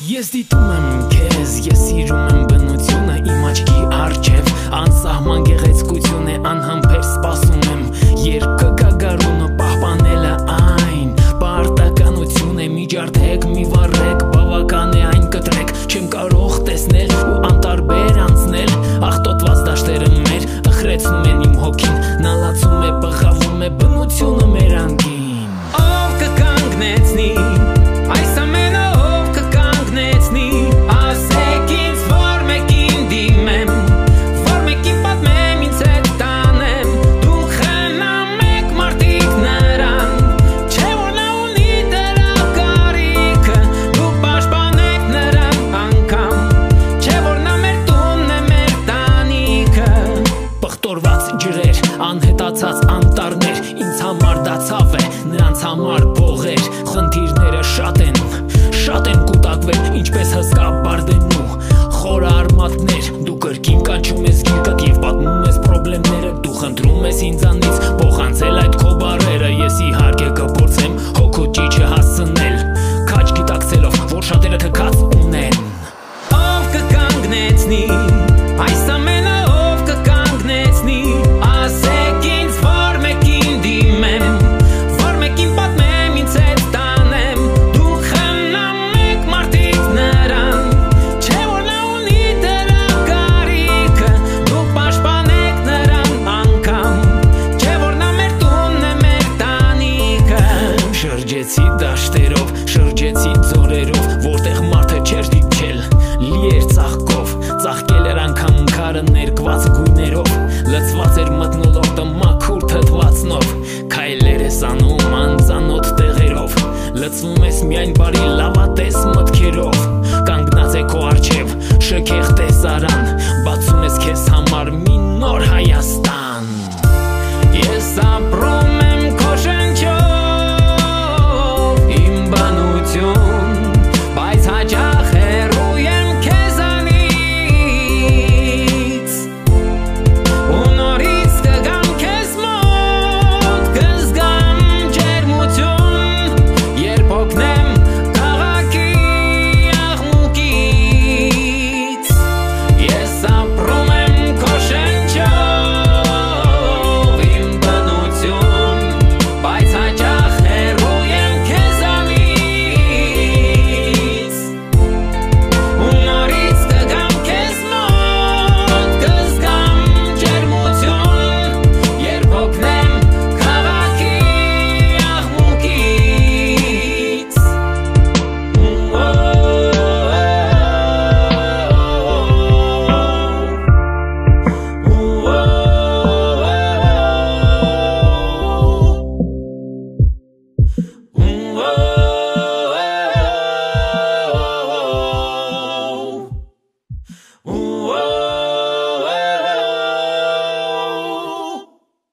Ես դիտում եմ քեզ, ես սիրում եմ բնությունը իմ աչքի առջև Անսահման գեղեցկություն է, անհամբեր սպասում եմ Երբ կգա գարունը պահպանելը այն Պարտականություն է, մի ջարդեք, մի վառեք Բավական է այն կտրեք, չեմ կարող տեսնել ու անտարբեր անցնել Աղտոտված դաշտերը մեր, ըխրեցնում են իմ հոգին Նա լացում է, բղավում է բնությունը մեր անկին Ով կկանգնեցնի այս ամենը Ասեք ինձ, որ մեկին դիմեմ Որ մեկին պատմեմ, ինձ հետ տանեմ Դուք խնամեք մարդիկ նրան Չէ որ նա ունի դրա կարիքը Դուք պաշտպանեք նրան անգամ Չէ որ նա մեր տունն է, մեր տանիքը Պղտորված ջրեր, անհետացած անտառներ Ինձ համար դա ցավ է, նրանց համար փողեր Խնդիրները շատ են կուտակվել Ինչպես հսկա բարդենու խոր արմատներ Դու կրկին կանչում ես գիրկդ և պատմում ես պրոբլեմները Դու խնդրում ես ինձանից փոխանցել այդ քո բառերը Ես իհարկե կփորձեմ հոգու ճիճը հասցնել Քաջ գիտակցելով, որ շատերը թքած ունեն Ով կկանգնեցնի այս ամենը ով կկանգնեցնի Ասեք ինձ, որ մեկին դիմեմ Որ մեկին պատմեմ, ինձ հետ տանեմ Շրջեցի դաշտերով, շրջեցի ձորերով Որտեղ մարդը չէր դիպչել, լի էր ծաղկով Ծաղկել էր անգամ քարը ներկված գույներով Լցված էր մթնոլորտը մաքուր թթվածնով Քայլեր ես անում անծանոթ տեղերով Լցվում ես միայն բարի լավատես մտքերով Կանգնած է քո առջև, շքեղ տեսարան Բացում ես քեզ համար մի նոր Հայաստան Ես ապրում եմ